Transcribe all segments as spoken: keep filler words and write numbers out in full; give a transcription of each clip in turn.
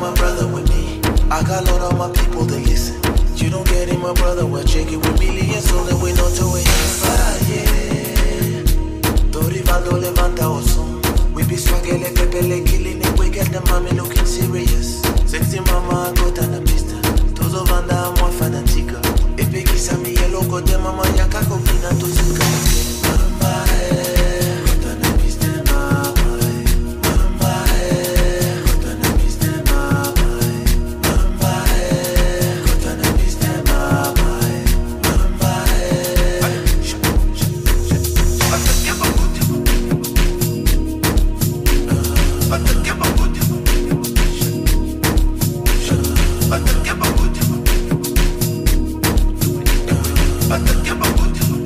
my brother with me. I got a lot of my people that listen. You don't get it, my brother, we're checking with millions, so that we know to it. Torivando levanta o son. We be swagging like Pepe killing it, we get the mommy looking serious. Sexy mama, go down the pista. Todo banda, moi fanatica. E pe chissà mi e loco de mama, ya caco fina tu zika. Mama, eh, go down the pista, mama, eh. Mama, eh, go down the pista, mama, eh. Mama, eh, go down the pista, mama, eh. Mama, eh. Shut up, shut up, shut up. But the give a good But the give a good But the give a good But the give a good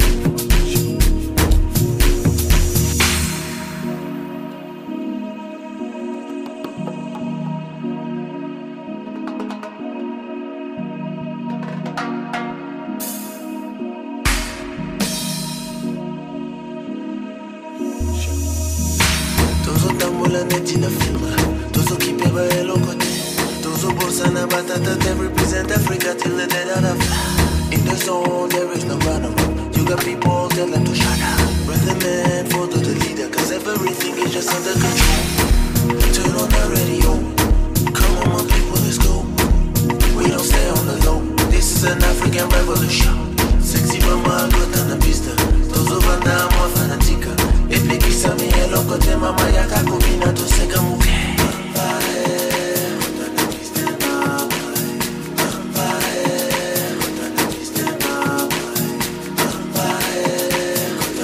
Tozo tambula neti na filma Tozo kipeba e lokote Tozo bolsa na batata They represent Africa till the dead out of In the zone there is no runner. You got people tell them to shut up. Brother man, follow the leader cause everything is just under control. Turn on the radio. Come on my people, let's go. We don't stay on the low. This is an African revolution. Sexy mama, go down the pista. Tozo banda, moi fanatica. E pe chissà mi e loco te mama ya kakubina tu sega muke.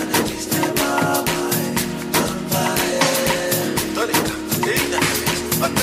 But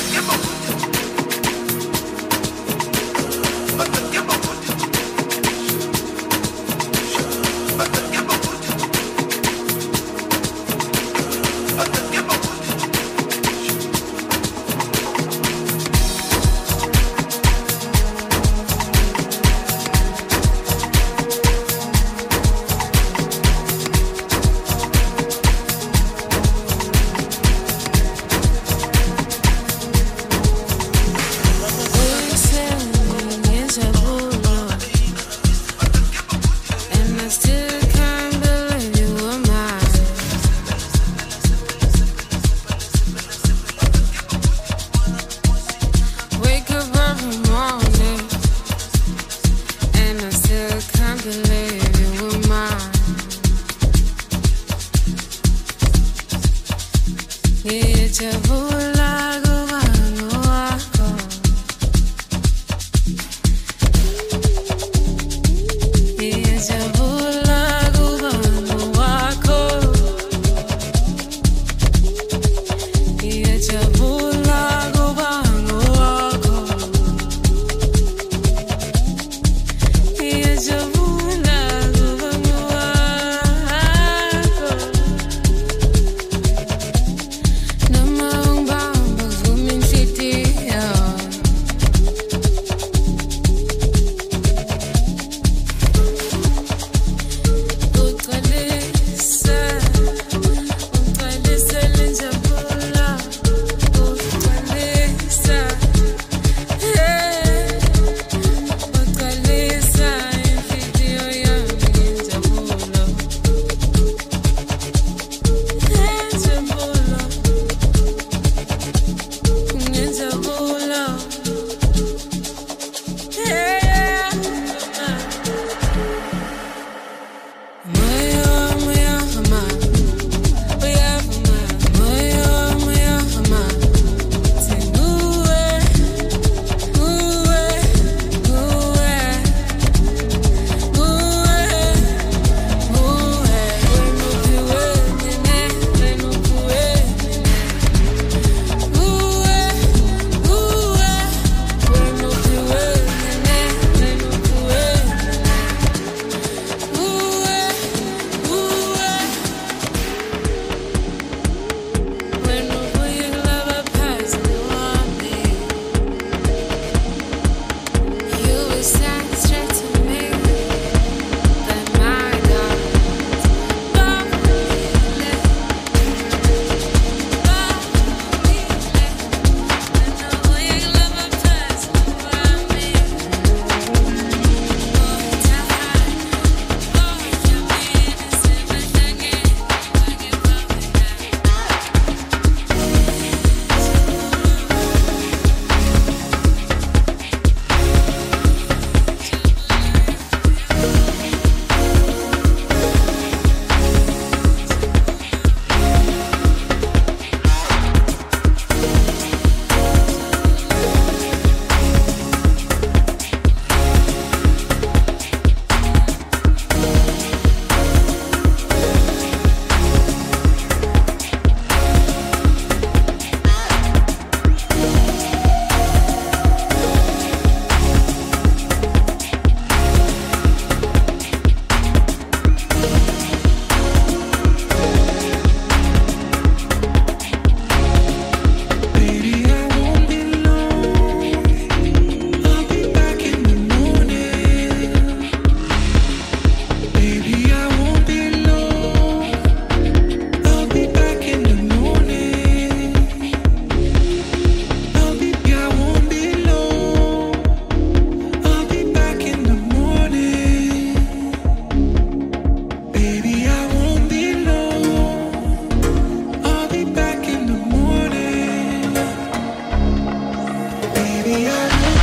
baby, I know.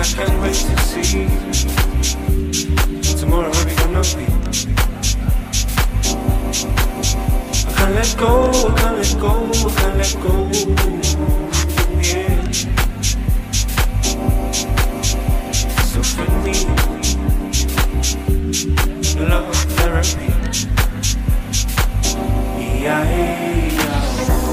can't wait to see tomorrow where we gonna be. I can't let go, I can't let go, I can't let go. Yeah. So for me, love therapy. Yeah, yeah, yeah.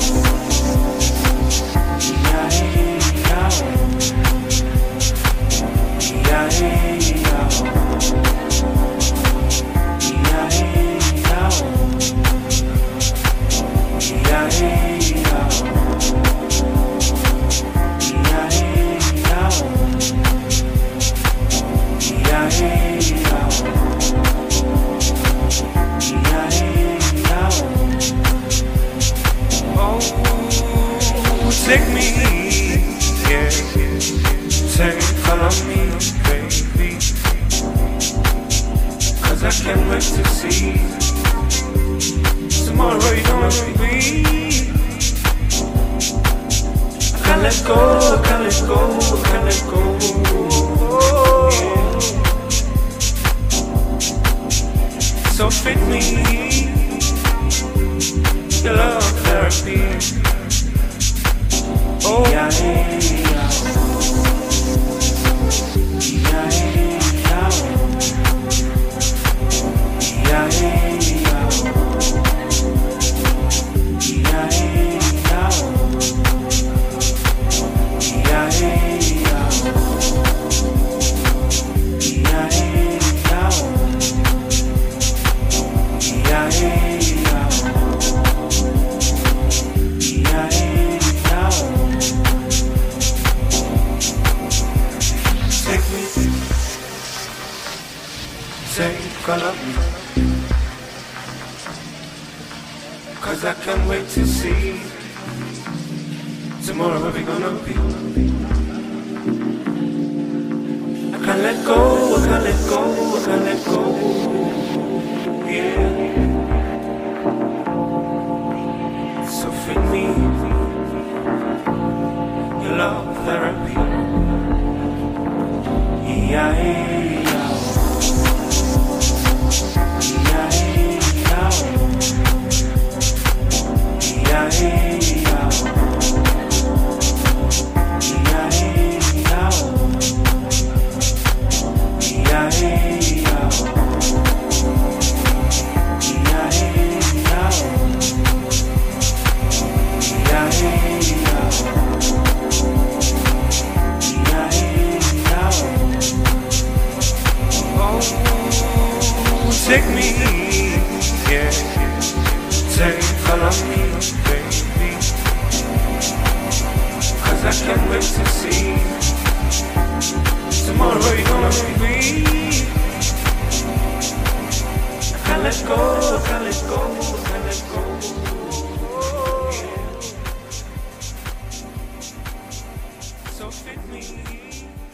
Take me, yeah, take follow me, baby, 'cause I can't wait to see tomorrow where you gonna be. I can't let go, I can't let go, I can't let go. Yeah. So fit me, your love therapy. Oh, yeah, yeah, yeah. Yeah, yeah, yeah. Yeah, yeah, yeah. Yeah, yeah, yeah. Take all of me, 'cause I can't wait to see tomorrow where we gonna be. I can't let go, I can't let go, I can't let go. Yeah. So fit me, your love therapy. Yeah, yeah. Take me, yeah, take follow me, baby, 'cause I can't wait to see tomorrow where you gonna be. I can't let go, I can't let go, I can't let go. Yeah. So fit me.